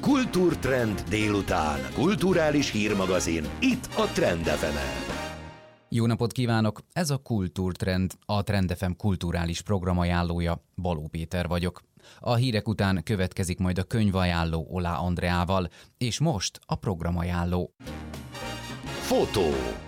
Kultúrtrend délután. Kulturális hírmagazin. Itt a Trend FM-en. Jó napot kívánok! Ez a Kultúrtrend, a Trend FM kulturális programajánlója. Baló Péter vagyok. A hírek után következik majd a könyvajánló Olá Andreával, és most a programajánló. Fotó.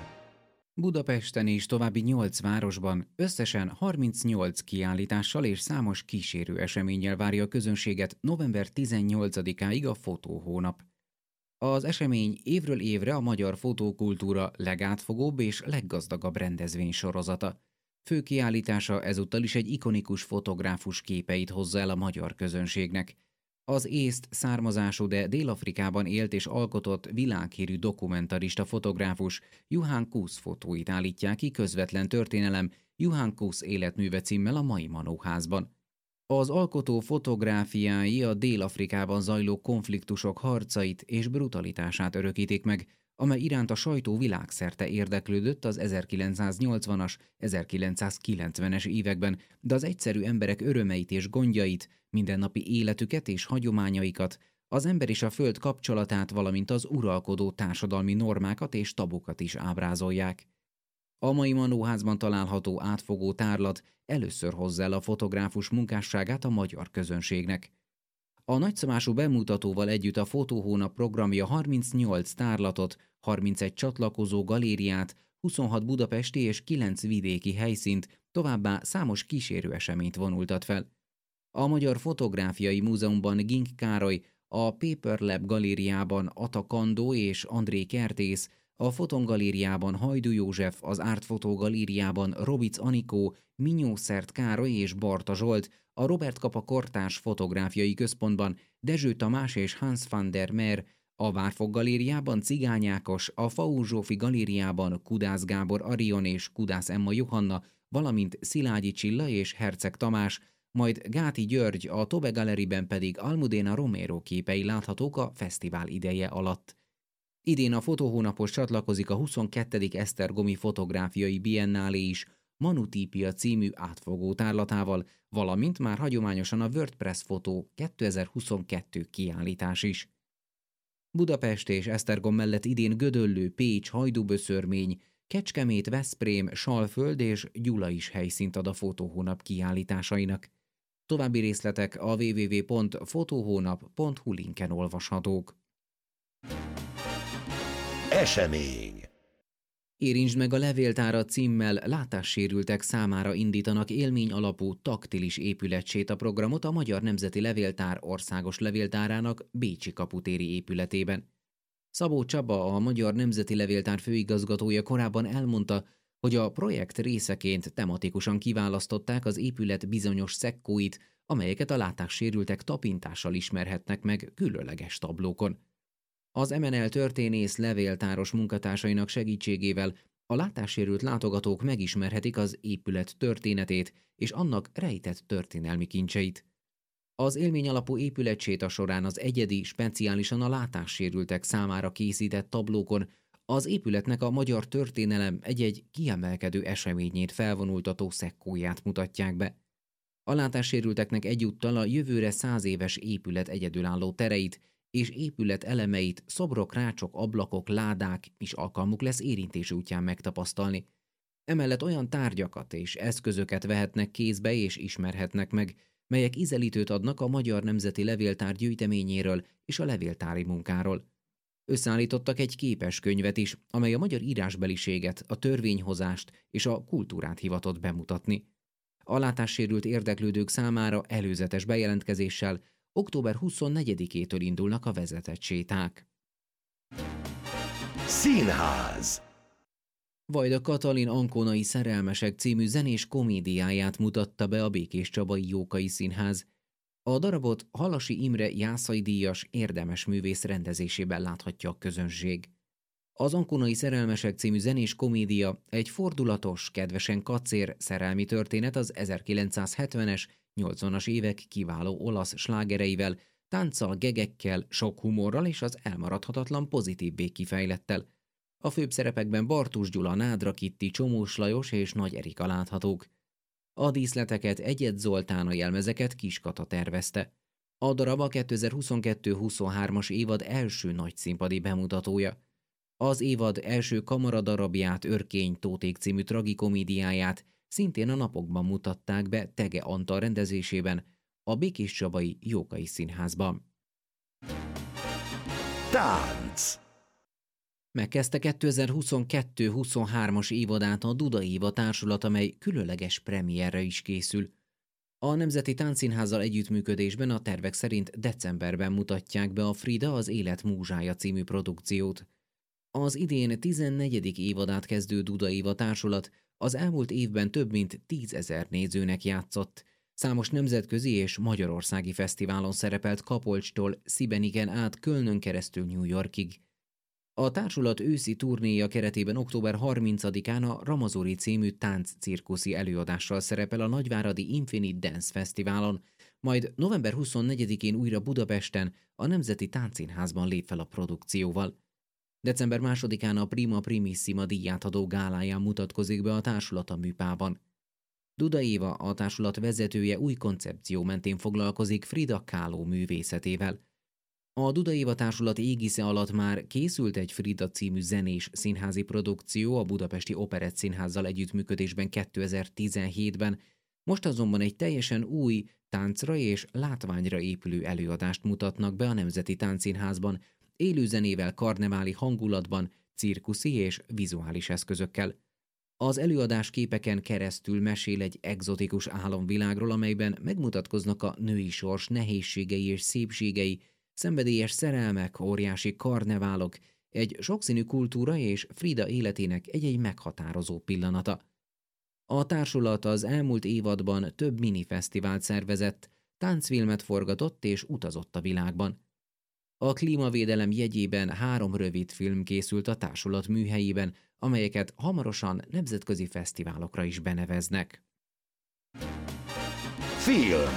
Budapesten és további 8 városban összesen 38 kiállítással és számos kísérő eseménnyel várja a közönséget november 18-áig a fotóhónap. Az esemény évről évre a magyar fotókultúra legátfogóbb és leggazdagabb rendezvénysorozata. Fő kiállítása ezúttal is egy ikonikus fotográfus képeit hozza el a magyar közönségnek. Az észt származású, de Dél-Afrikában élt és alkotott világhírű dokumentarista fotográfus Juhán Kusz fotóit állítják ki közvetlen történelem Juhán Kusz életműve címmel a Mai Manóházban. Az alkotó fotográfiái a Dél-Afrikában zajló konfliktusok harcait és brutalitását örökítik meg, amely iránt a sajtó világszerte érdeklődött az 1980-as, 1990-es években, de az egyszerű emberek örömeit és gondjait, mindennapi életüket és hagyományaikat, az ember és a föld kapcsolatát, valamint az uralkodó társadalmi normákat és tabukat is ábrázolják. A Mai Manóházban található átfogó tárlat először hozza el a fotográfus munkásságát a magyar közönségnek. A nagyszabású bemutatóval együtt a Fotóhónap programja 38 tárlatot, 31 csatlakozó galériát, 26 budapesti és 9 vidéki helyszínt, továbbá számos kísérő eseményt vonultat fel. A Magyar Fotográfiai Múzeumban Gink Károly, a Paper Lab galériában Ata Kandó és André Kertész, a Foton galériában Hajdú József, az Art Photo galériában Robic Anikó, Minyó Szert Károly és Barta Zsolt, a Robert Kapa Kortárs Fotográfiai Központban Dezső Tamás és Hans van der Meer, a Várfok galériában Cigány Ákos, a Faur Zsófi galériában Kudász Gábor Arion és Kudász Emma Johanna, valamint Szilágyi Csilla és Herceg Tamás, majd Gáti György, a Tobe Galeriben pedig Almudena Romero képei láthatók a fesztivál ideje alatt. Idén a fotóhónapos csatlakozik a 22. Esztergomi Fotográfiai Biennálé is, Manutípia című átfogó tárlatával, valamint már hagyományosan a WordPress Fotó 2022 kiállítás is. Budapest és Esztergom mellett idén Gödöllő, Pécs, Hajdúböszörmény, Kecskemét, Veszprém, Salföld és Gyula is helyszínt ad a fotóhónap kiállításainak. További részletek a www.fotohonap.hu linken olvashatók. Esemény. Érintsd meg a levéltárat címmel látássérültek számára indítanak élmény alapú taktilis épületséta programot a Magyar Nemzeti Levéltár országos levéltárának bécsi kaputéri épületében. Szabó Csaba, a Magyar Nemzeti Levéltár főigazgatója korábban elmondta, hogy a projekt részeként tematikusan kiválasztották az épület bizonyos szekkóit, amelyeket a látássérültek tapintással ismerhetnek meg különleges tablókon. Az MNL történész levéltáros munkatársainak segítségével a látássérült látogatók megismerhetik az épület történetét és annak rejtett történelmi kincseit. Az élményalapú épületséta során az egyedi, speciálisan a látássérültek számára készített tablókon az épületnek a magyar történelem egy-egy kiemelkedő eseményét felvonultató szekkóját mutatják be. A látássérülteknek egyúttal a jövőre 100 éves épület egyedülálló tereit és épület elemeit, szobrok, rácsok, ablakok, ládák is alkalmuk lesz érintés útján megtapasztalni. Emellett olyan tárgyakat és eszközöket vehetnek kézbe és ismerhetnek meg, melyek ízelítőt adnak a Magyar Nemzeti Levéltár gyűjteményéről és a levéltári munkáról. Összeállítottak egy képeskönyvet is, amely a magyar írásbeliséget, a törvényhozást és a kultúrát hivatott bemutatni. A látássérült érdeklődők számára előzetes bejelentkezéssel október 24-től indulnak a vezetett séták. Színház. Vajda Katalin Ankonai Szerelmesek című zenés komédiáját mutatta be a Békéscsabai Jókai Színház. A darabot Halasi Imre Jászai díjas érdemes művész rendezésében láthatja a közönség. Az Ankonai Szerelmesek című zenés komédia egy fordulatos, kedvesen kacér szerelmi történet az 1970-es, 80-as évek kiváló olasz slágereivel, tánccal, gegekkel, sok humorral és az elmaradhatatlan pozitív békkifejlettel. A főbb szerepekben Bartus Gyula, Nádra Kitti, Csomós Lajos és Nagy Erika láthatók. A díszleteket Egyed Zoltán, a jelmezeket Kis Kata tervezte. A darab a 2022-23-as évad első nagy színpadi bemutatója. Az évad első kamaradarabját, Örkény Tóték című tragikomédiáját szintén a napokban mutatták be Tege Antal rendezésében a Békéscsabai Jókai Színházban. Tánc. Megkezdte 2022-23-as évadát a Duda Éva társulat, amely különleges premierre is készül. A Nemzeti Táncszínházzal együttműködésben a tervek szerint decemberben mutatják be a Frida az Élet múzsája című produkciót. Az idén 14. évadát kezdő Duda Éva társulat az elmúlt évben több mint 10 000 nézőnek játszott. Számos nemzetközi és magyarországi fesztiválon szerepelt Kapolcstól Szibeniken át Kölnön keresztül New Yorkig. A társulat őszi turnéja keretében október 30-án a Ramazuri című tánccirkuszi előadással szerepel a nagyváradi Infinite Dance Fesztiválon, majd november 24-én újra Budapesten a Nemzeti Táncszínházban lép fel a produkcióval. December 2-án a Prima Primissima díjátadó gáláján mutatkozik be a társulat a Műpában. Duda Éva, a társulat vezetője, új koncepció mentén foglalkozik Frida Kahlo művészetével. A Duda Éva társulat égisze alatt már készült egy Frida című zenés színházi produkció a Budapesti Operett Színházzal együttműködésben 2017-ben, most azonban egy teljesen új, táncra és látványra épülő előadást mutatnak be a Nemzeti Táncszínházban, élőzenével, karneváli hangulatban, cirkuszi és vizuális eszközökkel. Az előadás képeken keresztül mesél egy egzotikus álomvilágról, amelyben megmutatkoznak a női sors nehézségei és szépségei, szenvedélyes szerelmek, óriási karneválok, egy sokszínű kultúra és Frida életének egy-egy meghatározó pillanata. A társulat az elmúlt évadban több minifesztivált szervezett, táncfilmet forgatott és utazott a világban. A klímavédelem jegyében 3 rövidfilm készült a társulat műhelyében, amelyeket hamarosan nemzetközi fesztiválokra is beneveznek. Film.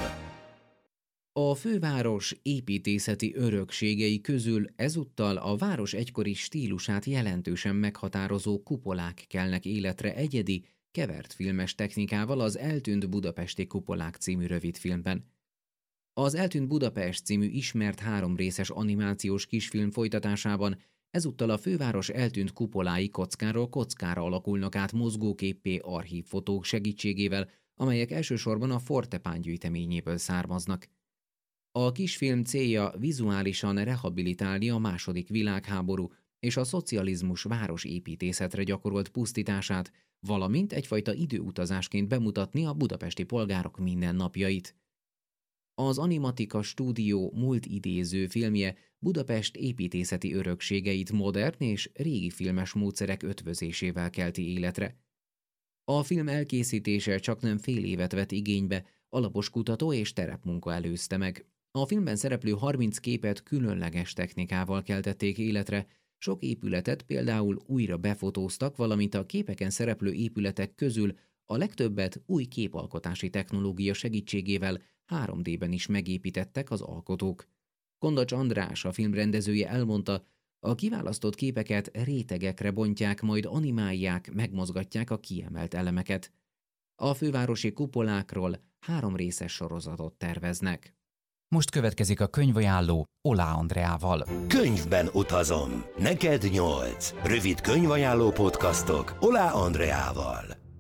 A főváros építészeti örökségei közül ezúttal a város egykori stílusát jelentősen meghatározó kupolák kelnek életre egyedi, kevert filmes technikával az Eltűnt budapesti kupolák című rövidfilmben. Az Eltűnt Budapest című ismert 3 részes animációs kisfilm folytatásában ezúttal a főváros eltűnt kupolái kockáról kockára alakulnak át mozgóképpé archívfotók segítségével, amelyek elsősorban a Fortepán gyűjteményéből származnak. A kisfilm célja vizuálisan rehabilitálni a II. Világháború és a szocializmus városépítészetre gyakorolt pusztítását, valamint egyfajta időutazásként bemutatni a budapesti polgárok mindennapjait. Az Animatika Stúdió múltidéző filmje Budapest építészeti örökségeit modern és régi filmes módszerek ötvözésével kelti életre. A film elkészítése csaknem fél évet vett igénybe, alapos kutató és terepmunka előzte meg. A filmben szereplő 30 képet különleges technikával keltették életre, sok épületet például újra befotóztak, valamint a képeken szereplő épületek közül a legtöbbet új képalkotási technológia segítségével 3D-ben is megépítettek az alkotók. Kondacs András, a film rendezője elmondta, a kiválasztott képeket rétegekre bontják, majd animálják, megmozgatják a kiemelt elemeket. A fővárosi kupolákról 3 részes sorozatot terveznek. Most következik a könyvajánló Olá Andreával. Könyvben utazom. Neked 8. Rövid könyvajánló podcastok Olá Andreával.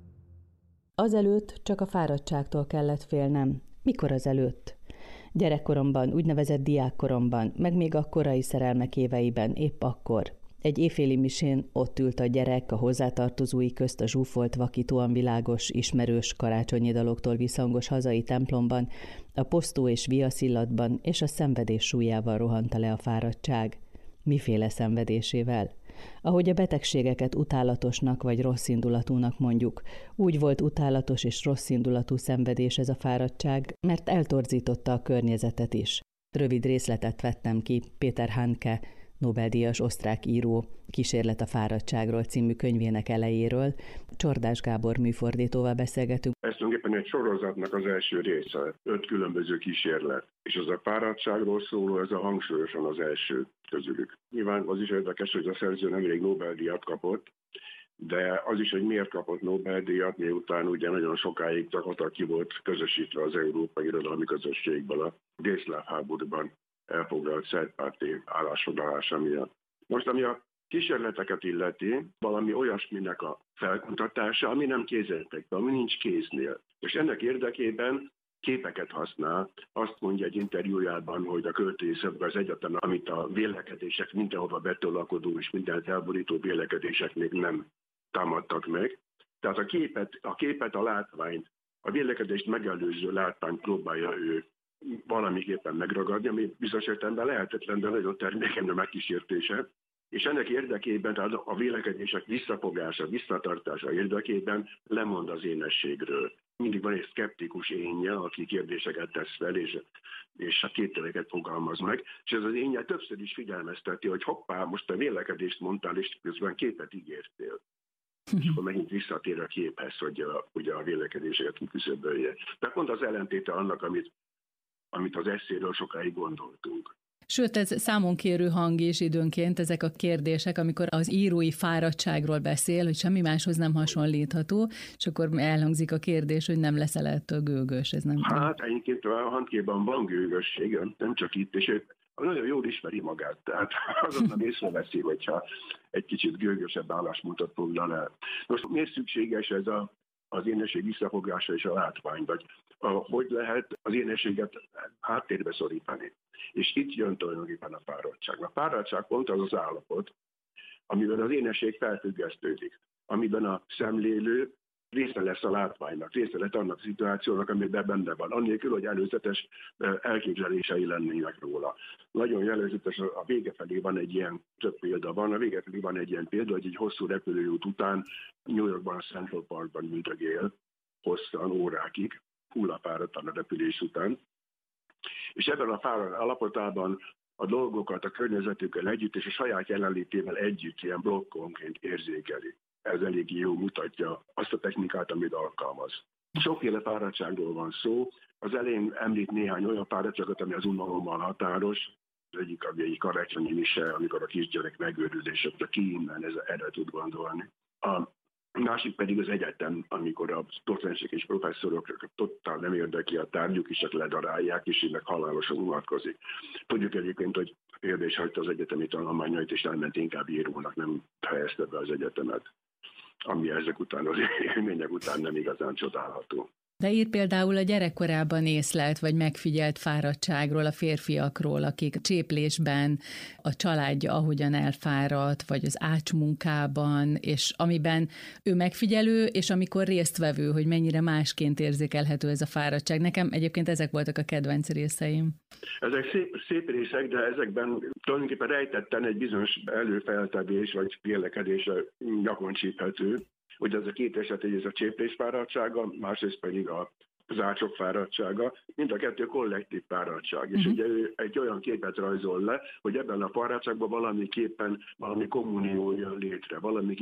Azelőtt csak a fáradtságtól kellett félnem. Mikor azelőtt? Gyerekkoromban, úgynevezett diákkoromban, meg még a korai szerelmek éveiben, épp akkor. Egy éjféli misén ott ült a gyerek, a hozzátartozói közt a zsúfolt, vakítóan világos, ismerős karácsonyi daloktól visszhangos hazai templomban, a posztó és viaszillatban, és a szenvedés súlyával rohanta le a fáradtság. Miféle szenvedésével? Ahogy a betegségeket utálatosnak vagy rosszindulatúnak mondjuk, úgy volt utálatos és rosszindulatú szenvedés ez a fáradtság, mert eltorzította a környezetet is. Rövid részletet vettem ki Péter Handke, Nobel-díjas osztrák író Kísérlet a fáradtságról című könyvének elejéről. Csordás Gábor műfordítóval beszélgetünk. Ez tulajdonképpen egy sorozatnak az első része, 5 különböző kísérlet. És az a fáradtságról szóló, ez a hangsúlyosan az első közülük. Nyilván az is érdekes, hogy a szerző nemrég Nobel-díjat kapott, De az is, hogy miért kapott Nobel-díjat, miután ugye nagyon sokáig gyakorlatilag ki volt közösítve az európai irodalmi közösségből a délszláv háborúban elfoglalt szerbpárti állásfoglalása miatt. Most, ami a kísérleteket illeti, valami olyasminek a felkutatása, ami nem kézzelfekvő, ami nincs kéznél. És ennek érdekében képeket használ. Azt mondja egy interjújában, hogy a költészetben az egyetlen, amit a vélekedések mindenhova betolakodó és mindent elborító vélekedések még nem támadtak meg. Tehát a képet, a látványt, a vélekedést megelőző látványt próbálja ő valamiképpen megragadni, ami bizonyos értelemben lehetetlen, de nagyon termékeny a megkísértése. És ennek érdekében, tehát a vélekedések visszafogása, visszatartása érdekében lemond az énességről. Mindig van egy szkeptikus énje, aki kérdéseket tesz fel, és a kételyeket fogalmaz meg, és ez az énje többször is figyelmezteti, hogy hoppá, most a vélekedést mondtál, és közben képet ígértél. És akkor megint visszatér a képhez, hogy ugye a vélekedéseket kiküszöbölje. Tehát pont az ellentéte annak, amit az esszéről sokáig gondoltunk. Sőt, ez számonkérő hang is időnként, ezek a kérdések, amikor az írói fáradtságról beszél, hogy semmi máshoz nem hasonlítható, és akkor elhangzik a kérdés, hogy nem leszel ettől gőgös. Ez nem hát egyébként a handkében van gőgösség, nem csak itt, és ő nagyon jól ismeri magát, tehát azonnal észreveszi, hogyha egy kicsit gőgösebb álláspontot foglal el. Most miért szükséges ez az énesség visszafogása és a látvány, vagy hogy lehet az énességet háttérbe szorítani. És itt jön tulajdonképpen a fáradtság. A fáradtság pont az az állapot, amiben az énesség felfüggesztődik, amiben a szemlélő része lesz a látványnak, része lesz annak a szituációnak, amiben benne van, annélkül, hogy előzetes elképzelései lennének róla. Nagyon jellegzetes, a vége felé van egy ilyen, több példa van, a vége felé van egy ilyen példa, hogy egy hosszú repülőút után New Yorkban, a Central Parkban üldögél hosszan, órákig, hullafáradtan a repülés után. És ebben a fáradt állapotában a dolgokat a környezetükkel együtt és a saját jelenlétével együtt ilyen blokkonként érzékeli. Ez elég jó mutatja azt a technikát, amit alkalmaz. Sokféle fáradtságról van szó. Az elején említ néhány olyan fáradtságot, ami az unalommal határos. Az egyik egy karácsonyi mise, amikor a kisgyerek megőrül, és ki innen erre tud gondolni. A másik pedig az egyetem, amikor a docensek és professzorok totál nem érdekli a tárgyuk, és csak ledarálják, és ennek halálosan unatkozik. Tudjuk egyébként, hogy például is hagyta az egyetemi tanulmányait, és elment inkább írónak, nem helyezte be az egyetemet, ami ezek után, az élmények után nem igazán csodálható. De ír például a gyerekkorában észlelt vagy megfigyelt fáradtságról, a férfiakról, akik cséplésben, a családja ahogyan elfáradt, vagy az ácsmunkában, és amiben ő megfigyelő, és amikor résztvevő, hogy mennyire másként érzékelhető ez a fáradtság. Nekem egyébként ezek voltak a kedvenc részeim. Ezek szép részek, de ezekben tulajdonképpen rejtetten egy bizonyos előfeltevés vagy vélekedés gyakorlatilag. Ugye ez a két eset, ez a cséplés fáradtsága, másrészt pedig az ácsok fáradtsága, mind a kettő kollektív fáradtság. És ugye ő egy olyan képet rajzol le, hogy ebben a fáradtságban valami kommunió jön létre,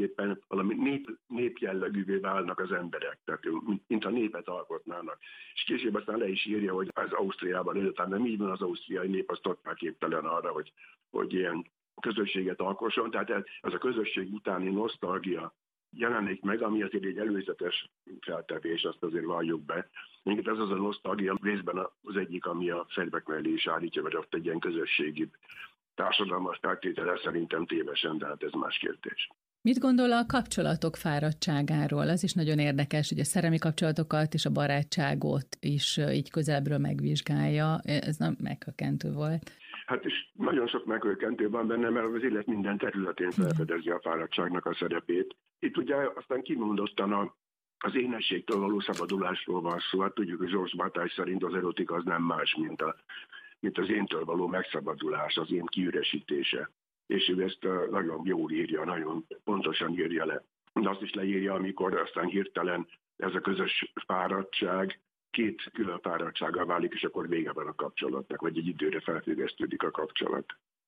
valami népjellegűvé válnak az emberek, tehát mint a népet alkotnának. És később aztán le is írja, hogy az Ausztriában éltem, de így van, az ausztriai nép az totál képtelen arra, hogy ilyen közösséget alkosson, tehát ez a közösség utáni nosztalgia jelenik meg, ami azért egy előzetes feltevés, azt azért valljuk be. Minket ez az a nosztalgia részben az egyik, ami a szerbek mellé is állítja, vagy ott egy ilyen közösségi társadalmas feltétele szerintem tévesen, de hát ez más kérdés. Mit gondol a kapcsolatok fáradtságáról? Az is nagyon érdekes, hogy a szerelmi kapcsolatokat és a barátságot is így közelebbről megvizsgálja. Ez nem meghökkentő volt. Hát és nagyon sok meghökkentő van benne, mert az élet minden területén felfedezi a fáradtságnak a szerepét. Itt ugye aztán kimondottan az énességtől való szabadulásról van szó. Hát tudjuk, hogy Georges Bataille szerint az erotika az nem más, mint az éntől való megszabadulás, az én kiüresítése. És ő ezt nagyon jól írja, nagyon pontosan írja le. De azt is leírja, amikor aztán hirtelen ez a közös fáradtság két külön fáradtsággal válik, és akkor vége van a kapcsolatnak, vagy egy időre felfüggesztődik a kapcsolat.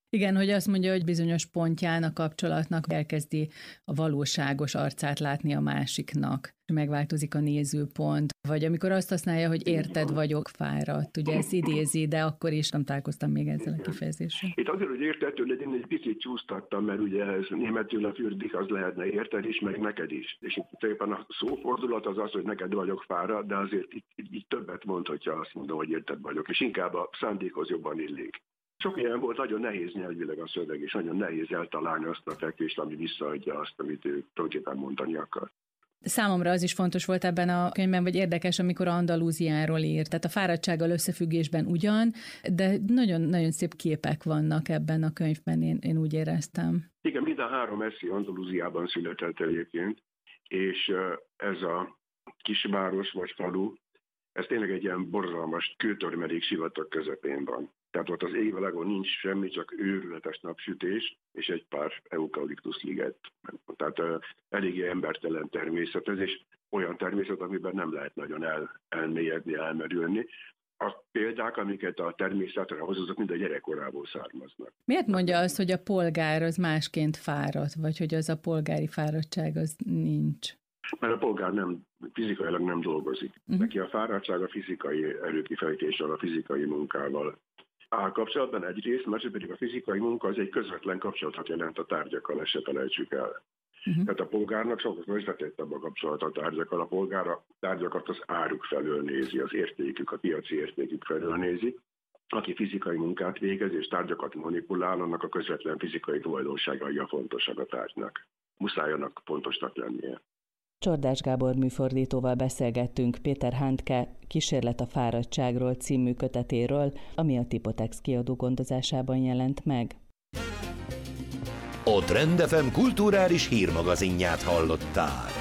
Igen, hogy azt mondja, hogy bizonyos pontján a kapcsolatnak elkezdi a valóságos arcát látni a másiknak. Megváltozik a nézőpont, vagy amikor azt használja, hogy érted, vagyok fáradt. Ugye ezt idézi, de akkor is nem találkoztam még ezzel a kifejezéssel. Itt azért, hogy érthető legyen, egy picit csúsztattam, mert ugye ez németül a fürdik, az lehetne érted is, meg neked is. És itt éppen a szófordulat az az, hogy neked vagyok fáradt, de azért itt többet mond, hogyha azt mondom, hogy érted vagyok, és inkább a szándékhoz jobban illik. Sok ilyen volt, nagyon nehéz nyelvileg a szöveg, és nagyon nehéz eltalálni azt a fekvést, ami visszaadja azt, amit ő tulajdonképpen mondani akar. Számomra az is fontos volt ebben a könyvben, vagy érdekes, amikor Andalúziáról írt. Tehát a fáradtsággal összefüggésben ugyan, de nagyon-nagyon szép képek vannak ebben a könyvben, én úgy éreztem. Igen, mind a 3 esszi Andalúziában született egyébként, és ez a kisváros vagy falu, ez tényleg egy ilyen borzalmas kőtörmelék sivatag közepén van. Tehát ott az égvilágon nincs semmi, csak őrületes napsütés, és egy pár eukaliptusz liget. Tehát eléggé embertelen természet ez, és olyan természet, amiben nem lehet nagyon elmélyedni, elmerülni. A példák, amiket a természetre hozozok, mind a gyerekkorából származnak. Miért mondja azt, hogy a polgár az másként fáradt, vagy hogy az a polgári fáradtság az nincs? Mert a polgár fizikailag nem dolgozik. Neki a fáradtság a fizikai erőkifejtéssel, a fizikai munkával áll kapcsolatban egyrészt, másrészt pedig a fizikai munka az egy közvetlen kapcsolatot jelent a tárgyakkal, ezt se felejtsük el. Tehát a polgárnak sokkal közvetettebb a kapcsolat a tárgyakkal. A polgár a tárgyakat az áruk felől nézi, az értékük, a piaci értékük felől nézi. Aki fizikai munkát végez és tárgyakat manipulál, annak a közvetlen fizikai tulajdonságai a fontosak a tárgynak. Muszáj annak fontosnak lennie. Csordás Gábor műfordítóval beszélgettünk Péter Handke Kísérlet a fáradtságról című kötetéről, ami a Tipotex kiadó gondozásában jelent meg. A Trend FM kulturális hírmagazinját hallották.